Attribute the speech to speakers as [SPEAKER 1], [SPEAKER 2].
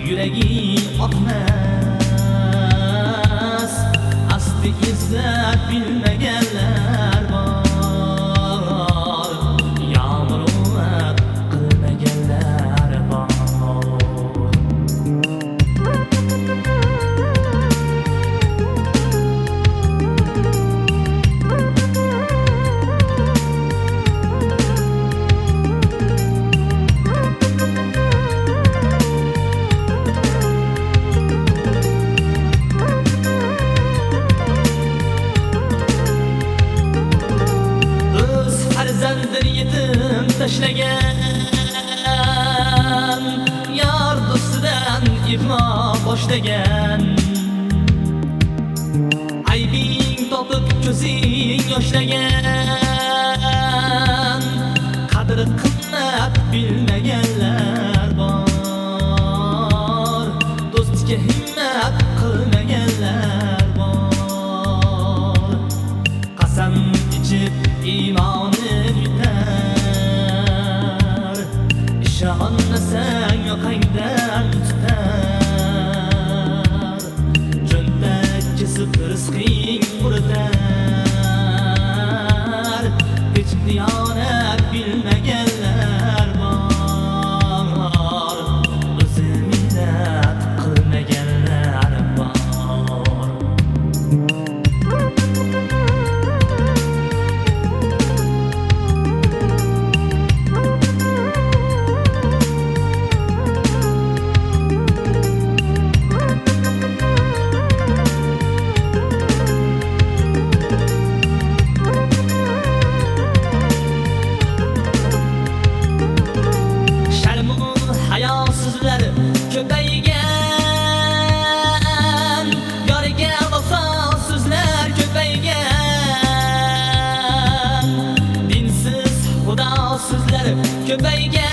[SPEAKER 1] yuragi oqmas, asti izzat bilmaganlar bor, yomg'ir qilmaganlar bor. Farzandir yetim tashlagan, yor do'stidan ibno boshlagan. Aybing topib ko'zing yoshlagan, qadr qimmat bilmaganlar bor, do'stga himmat qilmaganlar bor. Qasam ichib iymoni yutar, ishonmasang yoqangdan tutar, cho'ntak kesib rizqing quritar, hech diyonat bilmaganlar bor, o'zi minnat qilmaganlar bor. Hayosizlar ko'paygan, yoriga vafosizlar ko'paygan, dinsiz xudosizlar ko'paygan.